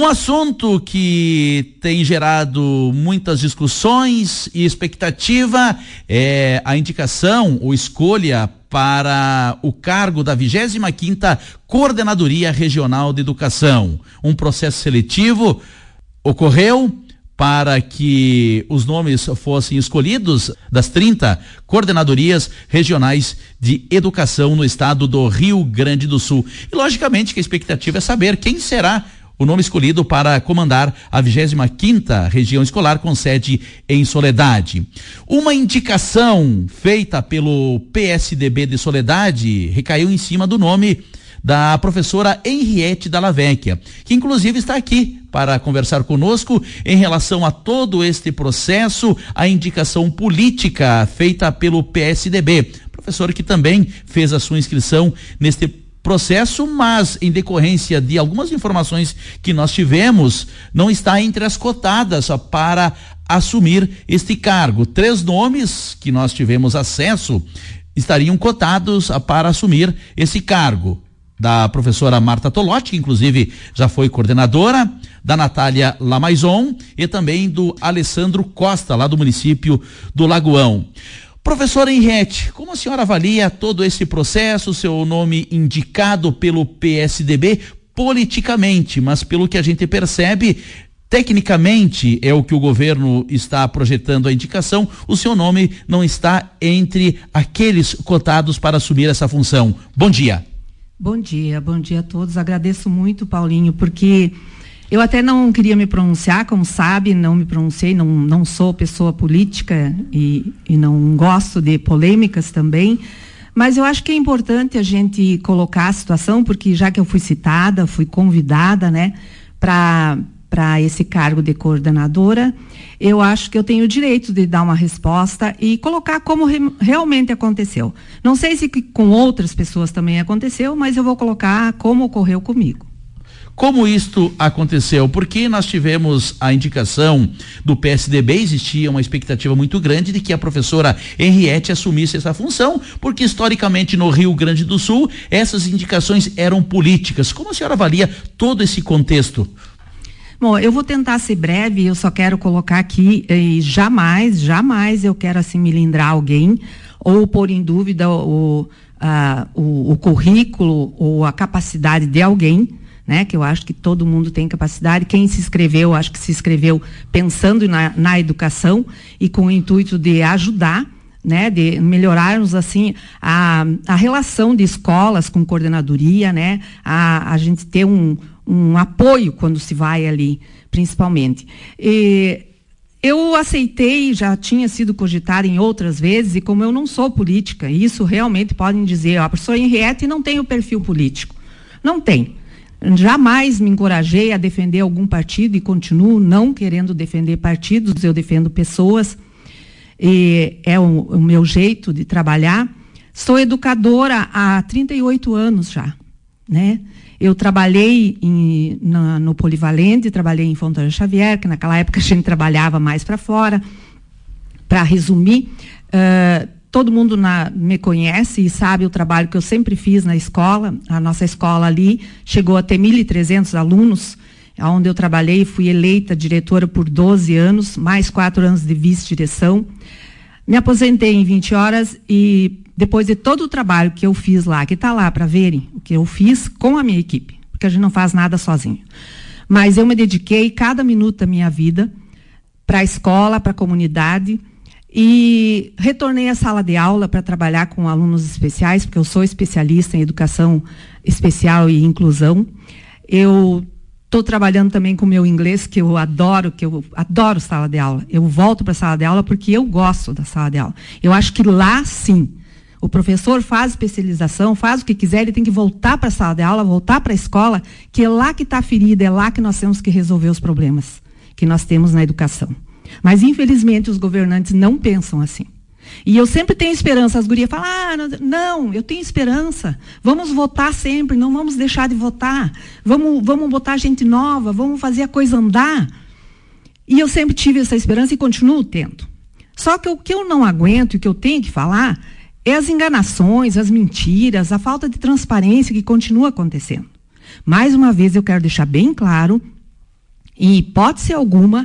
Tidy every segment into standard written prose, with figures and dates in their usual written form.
Um assunto que tem gerado muitas discussões e expectativa é a indicação ou escolha para o cargo da 25ª Coordenadoria Regional de Educação. Um processo seletivo ocorreu para que os nomes fossem escolhidos das 30 coordenadorias regionais de educação no estado do Rio Grande do Sul. E logicamente que a expectativa é saber quem será o nome escolhido para comandar a 25ª região escolar com sede em Soledade. Uma indicação feita pelo PSDB de Soledade recaiu em cima do nome da professora Henriette Dalla Vecchia, que inclusive está aqui para conversar conosco em relação a todo este processo, a indicação política feita pelo PSDB. Professor que também fez a sua inscrição neste processo, mas em decorrência de algumas informações que nós tivemos, não está entre as cotadas para assumir este cargo. 3 nomes que nós tivemos acesso estariam cotados para assumir esse cargo: da professora Marta Tolotti, que inclusive já foi coordenadora, da Natália Lamaison e também do Alessandro Costa, lá do município do Lagoão. Professora Henriette, como a senhora avalia todo esse processo, seu nome indicado pelo PSDB politicamente, mas pelo que a gente percebe, tecnicamente é o que o governo está projetando a indicação, o seu nome não está entre aqueles cotados para assumir essa função. Bom dia. Bom dia a todos. Agradeço muito, Paulinho, porque eu até não queria me pronunciar, como sabe, não me pronunciei, não sou pessoa política e não gosto de polêmicas também, mas eu acho que é importante a gente colocar a situação, porque já que eu fui citada, fui convidada, né, para esse cargo de coordenadora, eu acho que eu tenho o direito de dar uma resposta e colocar como realmente aconteceu. Não sei se com outras pessoas também aconteceu, mas eu vou colocar como ocorreu comigo. Como isto aconteceu? Porque nós tivemos a indicação do PSDB, existia uma expectativa muito grande de que a professora Henriette assumisse essa função, porque historicamente no Rio Grande do Sul essas indicações eram políticas. Como a senhora avalia todo esse contexto? Bom, eu vou tentar ser breve, eu só quero colocar aqui, jamais eu quero assim melindrar alguém ou pôr em dúvida o currículo ou a capacidade de alguém, né? Que eu acho que todo mundo tem capacidade. Quem se inscreveu, acho que se inscreveu pensando na educação e com o intuito de ajudar, né? De melhorarmos assim a relação de escolas com coordenadoria, né? A gente ter um apoio quando se vai ali, principalmente. Eu aceitei, já tinha sido cogitada em outras vezes, e como eu não sou política, isso realmente podem dizer, a professora Henriette não tem o perfil político. Não tem. Jamais me encorajei a defender algum partido e continuo não querendo defender partidos, eu defendo pessoas, e é o meu jeito de trabalhar. Sou educadora há 38 anos já, né? Eu trabalhei no Polivalente, trabalhei em Fontana Xavier, que naquela época a gente trabalhava mais para fora. Para resumir, todo mundo me conhece e sabe o trabalho que eu sempre fiz na escola. A nossa escola ali chegou a ter 1.300 alunos, onde eu trabalhei, fui eleita diretora por 12 anos, mais 4 anos de vice-direção. Me aposentei em 20 horas e depois de todo o trabalho que eu fiz lá, que está lá para verem, o que eu fiz com a minha equipe, porque a gente não faz nada sozinho. Mas eu me dediquei cada minuto da minha vida para a escola, para a comunidade, e retornei à sala de aula para trabalhar com alunos especiais, porque eu sou especialista em educação especial e inclusão. Eu estou trabalhando também com o meu inglês, que eu adoro sala de aula. Eu volto para a sala de aula porque eu gosto da sala de aula. Eu acho que lá, sim, o professor faz especialização, faz o que quiser, ele tem que voltar para a sala de aula, voltar para a escola, que é lá que está a ferida, é lá que nós temos que resolver os problemas que nós temos na educação. Mas, infelizmente, os governantes não pensam assim. E eu sempre tenho esperança. As gurias falam, não, eu tenho esperança. Vamos votar sempre, não vamos deixar de votar. Vamos botar gente nova, vamos fazer a coisa andar. E eu sempre tive essa esperança e continuo tendo. Só que o que eu não aguento e o que eu tenho que falar é as enganações, as mentiras, a falta de transparência que continua acontecendo. Mais uma vez, eu quero deixar bem claro em hipótese alguma,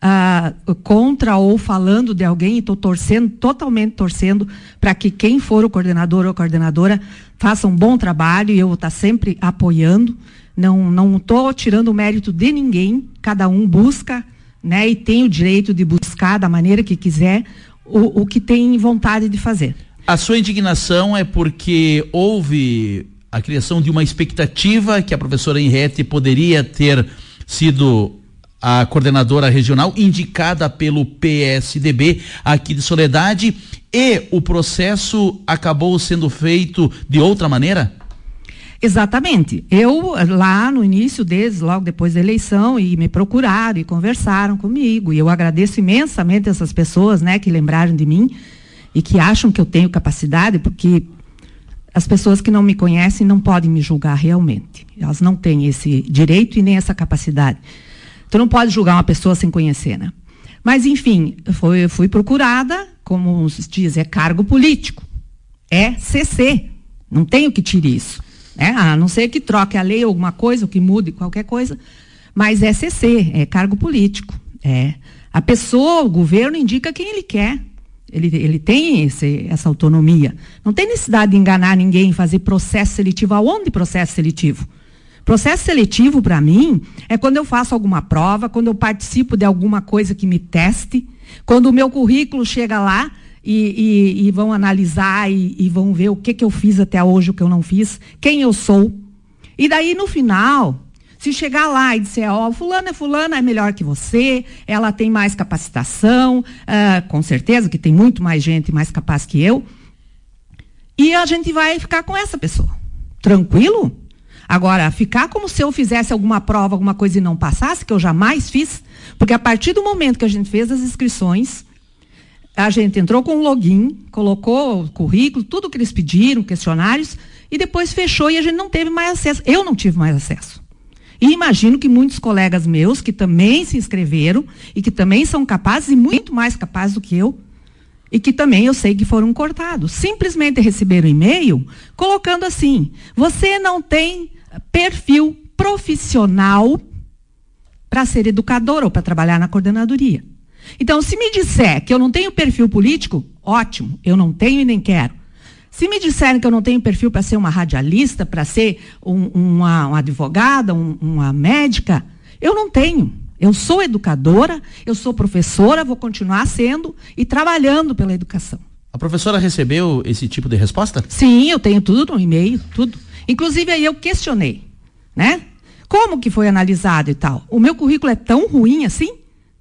contra ou falando de alguém, e estou totalmente torcendo para que quem for o coordenador ou a coordenadora faça um bom trabalho, e eu vou estar sempre apoiando. Não estou tirando o mérito de ninguém, cada um busca, né, e tem o direito de buscar da maneira que quiser o que tem vontade de fazer. A sua indignação é porque houve a criação de uma expectativa que a professora Henriette poderia ter sido a coordenadora regional indicada pelo PSDB aqui de Soledade, e o processo acabou sendo feito de outra maneira? Exatamente. Eu, lá no início, logo depois da eleição, e me procuraram e conversaram comigo, e eu agradeço imensamente essas pessoas, né, que lembraram de mim e que acham que eu tenho capacidade, porque as pessoas que não me conhecem não podem me julgar realmente. Elas não têm esse direito e nem essa capacidade. Tu não pode julgar uma pessoa sem conhecer, né? Mas, enfim, eu fui procurada, como se diz, é cargo político. É CC. Não tenho que tirar isso. Né? A não ser que troque a lei ou alguma coisa, ou que mude qualquer coisa. Mas é CC, é cargo político. A pessoa, o governo, indica quem ele quer. Ele tem essa autonomia. Não tem necessidade de enganar ninguém, fazer processo seletivo. Aonde processo seletivo? Processo seletivo, para mim, é quando eu faço alguma prova, quando eu participo de alguma coisa que me teste, quando o meu currículo chega lá e vão analisar e vão ver o que eu fiz até hoje, o que eu não fiz, quem eu sou. E daí, no final, se chegar lá e disser, fulana é melhor que você, ela tem mais capacitação, com certeza que tem muito mais gente mais capaz que eu, e a gente vai ficar com essa pessoa. Tranquilo? Agora, ficar como se eu fizesse alguma prova, alguma coisa e não passasse, que eu jamais fiz, porque a partir do momento que a gente fez as inscrições, a gente entrou com o login, colocou o currículo, tudo que eles pediram, questionários, e depois fechou e a gente não teve mais acesso. Eu não tive mais acesso. E imagino que muitos colegas meus, que também se inscreveram e que também são capazes, e muito mais capazes do que eu, e que também eu sei que foram cortados. Simplesmente receberam e-mail colocando assim: você não tem perfil profissional para ser educador ou para trabalhar na coordenadoria. Então, se me disser que eu não tenho perfil político, ótimo, eu não tenho e nem quero. Se me disserem que eu não tenho perfil para ser uma radialista, para ser uma advogada, uma médica, eu não tenho. Eu sou educadora, eu sou professora, vou continuar sendo e trabalhando pela educação. A professora recebeu esse tipo de resposta? Sim, eu tenho tudo no e-mail, tudo. Inclusive aí eu questionei, né? Como que foi analisado e tal? O meu currículo é tão ruim assim?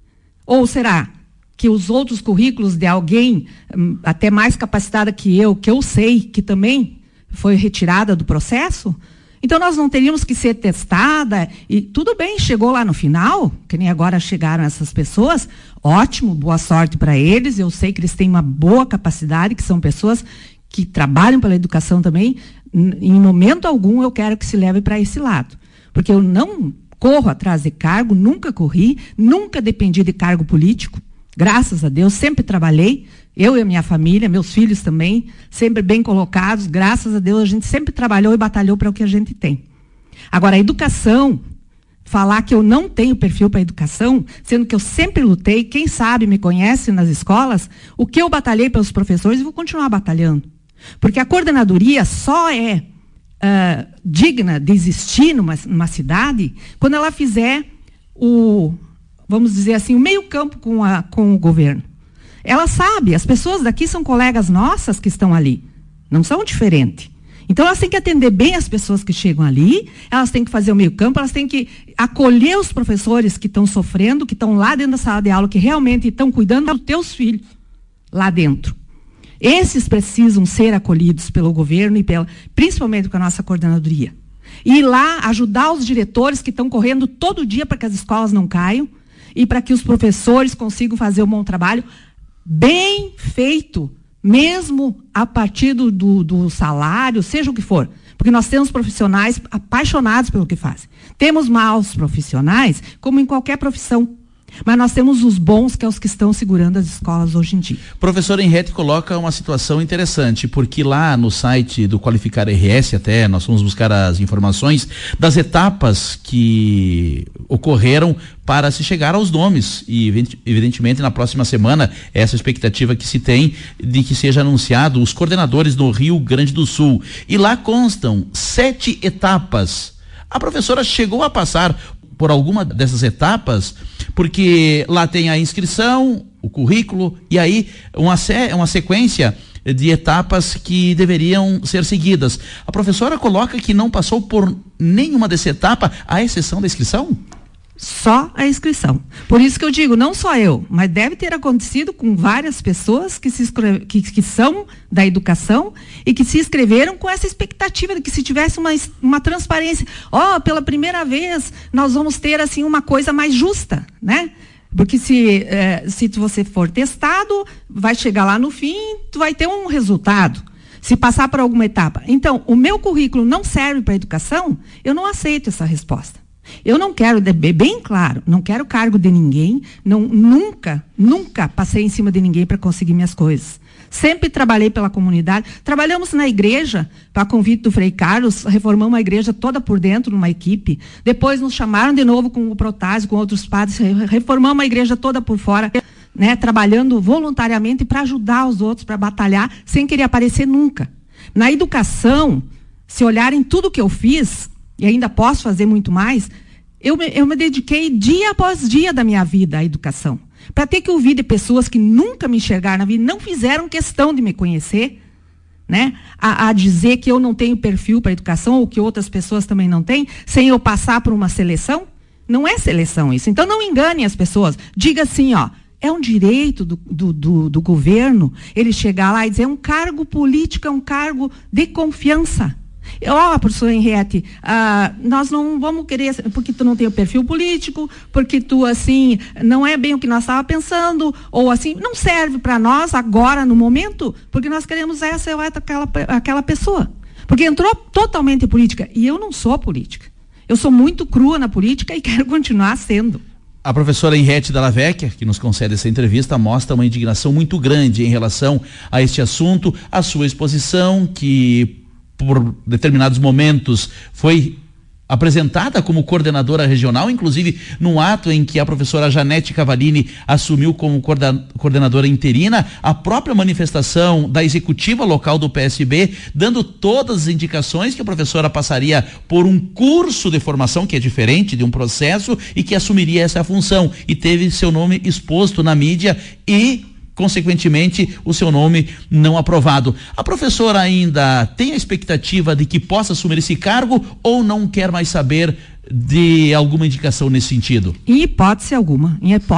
Ou será que os outros currículos de alguém até mais capacitada que eu sei que também foi retirada do processo? Então nós não teríamos que ser testada, e tudo bem, chegou lá no final, que nem agora chegaram essas pessoas, ótimo, boa sorte para eles, eu sei que eles têm uma boa capacidade, que são pessoas que trabalham pela educação também. Em momento algum eu quero que se leve para esse lado, porque eu não corro atrás de cargo, nunca corri, nunca dependi de cargo político, graças a Deus, sempre trabalhei, eu e a minha família, meus filhos também, sempre bem colocados, graças a Deus a gente sempre trabalhou e batalhou para o que a gente tem. Agora, a educação, falar que eu não tenho perfil para educação, sendo que eu sempre lutei, quem sabe me conhece nas escolas, o que eu batalhei pelos professores, eu vou continuar batalhando. Porque a coordenadoria só é digna de existir numa cidade quando ela fizer vamos dizer assim, o meio campo com o governo. Ela sabe, as pessoas daqui são colegas nossas que estão ali, não são diferentes. Então elas têm que atender bem as pessoas que chegam ali, elas têm que fazer o meio campo, elas têm que acolher os professores que estão sofrendo, que estão lá dentro da sala de aula, que realmente estão cuidando dos teus filhos lá dentro. Esses precisam ser acolhidos pelo governo e principalmente com a nossa coordenadoria. E ir lá ajudar os diretores que estão correndo todo dia para que as escolas não caiam e para que os professores consigam fazer um bom trabalho, bem feito, mesmo a partir do salário, seja o que for. Porque nós temos profissionais apaixonados pelo que fazem. Temos maus profissionais, como em qualquer profissão. Mas nós temos os bons, que é os que estão segurando as escolas hoje em dia. Professor Henriette coloca uma situação interessante, porque lá no site do Qualificar RS, até nós fomos buscar as informações das etapas que ocorreram para se chegar aos nomes, e evidentemente na próxima semana essa expectativa que se tem de que seja anunciado os coordenadores do Rio Grande do Sul, e lá constam 7 etapas. A professora chegou a passar por alguma dessas etapas, porque lá tem a inscrição, o currículo, e aí uma sequência de etapas que deveriam ser seguidas. A professora coloca que não passou por nenhuma dessa etapa, à exceção da inscrição? Só a inscrição. Por isso que eu digo, não só eu, mas deve ter acontecido com várias pessoas que são da educação e que se inscreveram com essa expectativa de que se tivesse uma transparência. Pela primeira vez nós vamos ter assim uma coisa mais justa, né? Porque se você for testado, vai chegar lá no fim, tu vai ter um resultado. Se passar por alguma etapa. Então, o meu currículo não serve para a educação, eu não aceito essa resposta. Eu não quero, bem claro, não quero cargo de ninguém, nunca passei em cima de ninguém para conseguir minhas coisas. Sempre trabalhei pela comunidade. Trabalhamos na igreja, para convite do Frei Carlos, reformamos a igreja toda por dentro, numa equipe. Depois nos chamaram de novo com o Protásio, com outros padres, reformamos a igreja toda por fora, né, trabalhando voluntariamente para ajudar os outros, para batalhar, sem querer aparecer nunca. Na educação, se olharem tudo que eu fiz, e ainda posso fazer muito mais, eu me dediquei dia após dia da minha vida à educação. Para ter que ouvir de pessoas que nunca me enxergaram na vida, não fizeram questão de me conhecer, né? A dizer que eu não tenho perfil para educação, ou que outras pessoas também não têm, sem eu passar por uma seleção. Não é seleção isso. Então não enganem as pessoas. Diga assim, é um direito do governo ele chegar lá e dizer, um cargo político é um cargo de confiança. Professor Henriette, nós não vamos querer, porque tu não tem o perfil político, porque tu, assim, não é bem o que nós estávamos pensando, ou assim, não serve para nós agora, no momento, porque nós queremos essa ou aquela pessoa. Porque entrou totalmente em política, e eu não sou política. Eu sou muito crua na política e quero continuar sendo. A professora Henriette Della Vecchia, que nos concede essa entrevista, mostra uma indignação muito grande em relação a este assunto, a sua exposição, que por determinados momentos foi apresentada como coordenadora regional, inclusive no ato em que a professora Janete Cavallini assumiu como coordenadora interina, a própria manifestação da executiva local do PSB, dando todas as indicações que a professora passaria por um curso de formação, que é diferente de um processo, e que assumiria essa função, e teve seu nome exposto na mídia e consequentemente o seu nome não aprovado. A professora ainda tem a expectativa de que possa assumir esse cargo, ou não quer mais saber de alguma indicação nesse sentido? Em hipótese alguma.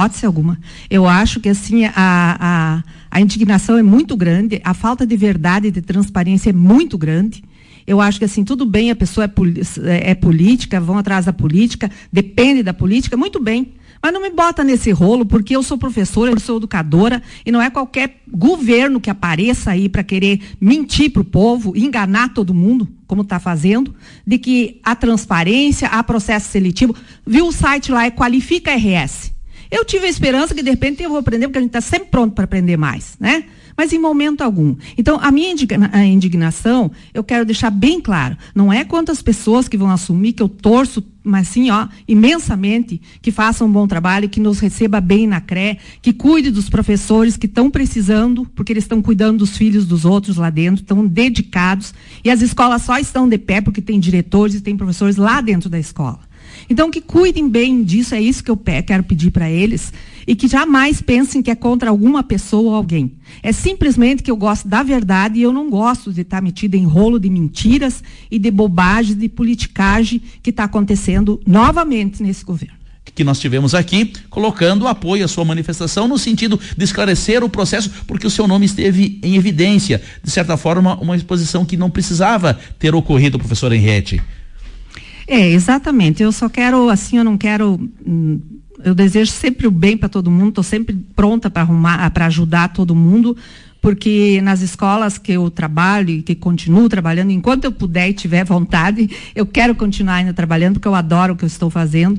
Eu acho que assim a indignação é muito grande, a falta de verdade e de transparência é muito grande. Eu acho que assim, tudo bem, a pessoa é política, vão atrás da política, depende da política, muito bem. Mas não me bota nesse rolo, porque eu sou professora, eu sou educadora, e não é qualquer governo que apareça aí para querer mentir para o povo, enganar todo mundo, como está fazendo, de que há transparência, há processo seletivo. Viu o site lá, é Qualifica RS. Eu tive a esperança que de repente eu vou aprender, porque a gente está sempre pronto para aprender mais, né? Mas em momento algum. Então, a minha indignação, eu quero deixar bem claro, não é quantas pessoas que vão assumir, que eu torço, mas sim, imensamente, que façam um bom trabalho, que nos receba bem na CRE, que cuide dos professores que estão precisando, porque eles estão cuidando dos filhos dos outros lá dentro, estão dedicados, e as escolas só estão de pé porque tem diretores e tem professores lá dentro da escola. Então, que cuidem bem disso, é isso que eu quero pedir para eles, e que jamais pensem que é contra alguma pessoa ou alguém. É simplesmente que eu gosto da verdade, e eu não gosto de estar metida em rolo de mentiras e de bobagem, de politicagem que está acontecendo novamente nesse governo. Que nós tivemos aqui, colocando apoio à sua manifestação no sentido de esclarecer o processo, porque o seu nome esteve em evidência. De certa forma, uma exposição que não precisava ter ocorrido, professora Henriette. Exatamente. Eu só quero, assim, eu não quero... Eu desejo sempre o bem para todo mundo, estou sempre pronta para ajudar todo mundo, porque nas escolas que eu trabalho e que continuo trabalhando, enquanto eu puder e tiver vontade, eu quero continuar ainda trabalhando, porque eu adoro o que eu estou fazendo.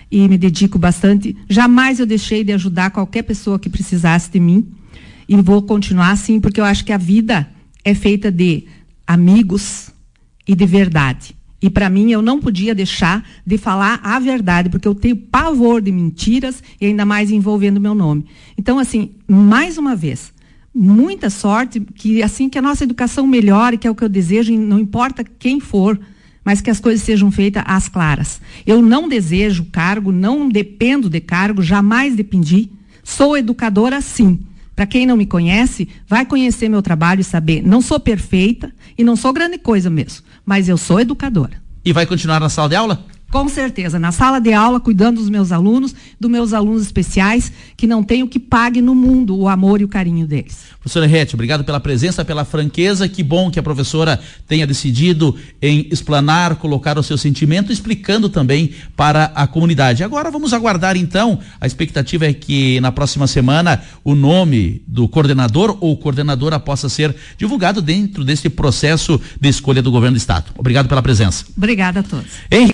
e me dedico bastante. Jamais eu deixei de ajudar qualquer pessoa que precisasse de mim. E vou continuar assim, porque eu acho que a vida é feita de amigos e de verdade. E para mim, eu não podia deixar de falar a verdade, porque eu tenho pavor de mentiras e ainda mais envolvendo meu nome. Então, assim, mais uma vez, muita sorte, que assim que a nossa educação melhore, que é o que eu desejo, não importa quem for, mas que as coisas sejam feitas às claras. Eu não desejo cargo, não dependo de cargo, jamais dependi. Sou educadora, sim. Para quem não me conhece, vai conhecer meu trabalho e saber, não sou perfeita e não sou grande coisa mesmo, mas eu sou educadora. E vai continuar na sala de aula? Com certeza, na sala de aula, cuidando dos meus alunos especiais, que não tem o que pague no mundo o amor e o carinho deles. Professora Henriette, obrigado pela presença, pela franqueza. Que bom que a professora tenha decidido em explanar, colocar o seu sentimento, explicando também para a comunidade. Agora vamos aguardar então, a expectativa é que na próxima semana o nome do coordenador ou coordenadora possa ser divulgado dentro desse processo de escolha do governo do estado. Obrigado pela presença. Obrigada a todos.